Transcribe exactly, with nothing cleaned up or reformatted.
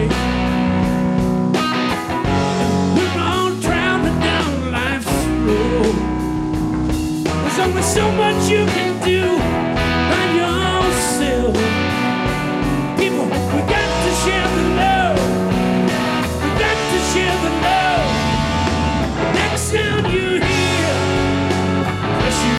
away. We're all drowning down life's road. There's only so much you can do.